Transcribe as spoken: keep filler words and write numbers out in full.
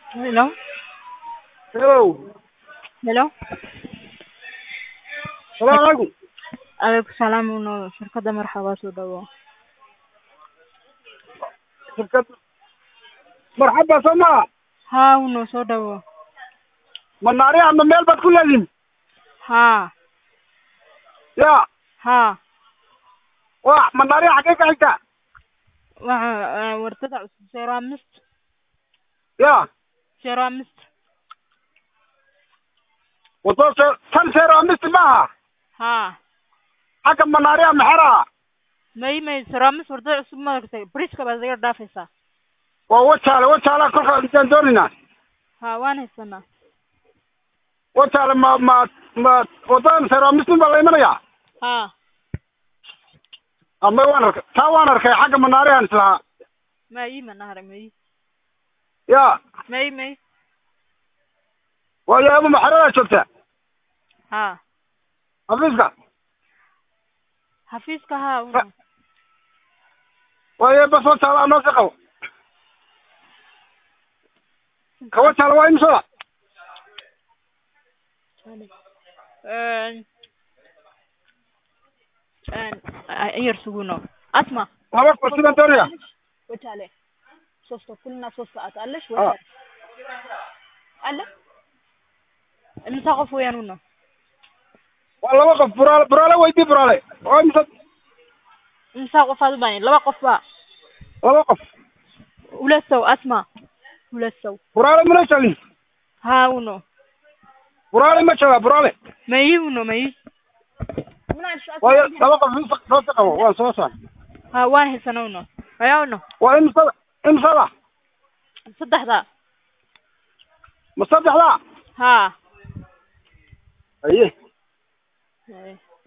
Hello? Hello. Hello? Salaam alaikum. Alaykum salaam uno shirkadda marxaba soo dhawo. Shirkad marxaba sama. Haa uno soo dhawo. Manaari ama meel baad ku leedin. Haa. Ya. Haa. Waa manaari xagee ka xigta. Waxa wartada cusub ceramist. Ya. Ceramist. Wato tan ceramist ma. Haa. Xagga manaari ama xara. May may ceramist wartada cusub ma aragtay. Bridge-ka baad iga dhaafaysaa. Waa wajaale wajaale kolka intaan doonina. Haa waan haysanaa. Wajaale ma ma ma wadan ceramist ma la imanaya. Haa. Ama waan arkay taa waan arkay xagga manaari aan islaha. May manaari may. Ya. May may. Waa yaabo maxarada joogta. Haa. Afiska. Xafiiska haa uno. Waa yaabo soo taala noo shaqo. Kawa taala waa imsada. Een een ayar suguno. Asma. Laba qof sidaan doonaya. وتعالى صوصة كلنا صوصة أتقلش ولا ألا المساقف ويا نونا Waa laba qof buraale buraale weydii buraale. Waa imsad المساقف هذا باني لا وقف بقى laba qof. ولا سو أسمع ولا سو Buraale mana joogin. ها ونو Buraale ma jooga buraale. ما يي ونو ما يي Waa laba qof soo soo qabo waa soo soo. ها وان هسنا ونو يا ونو Waa imsada imsada. صدح ذا Ma saddexda. ها Aye. إيه.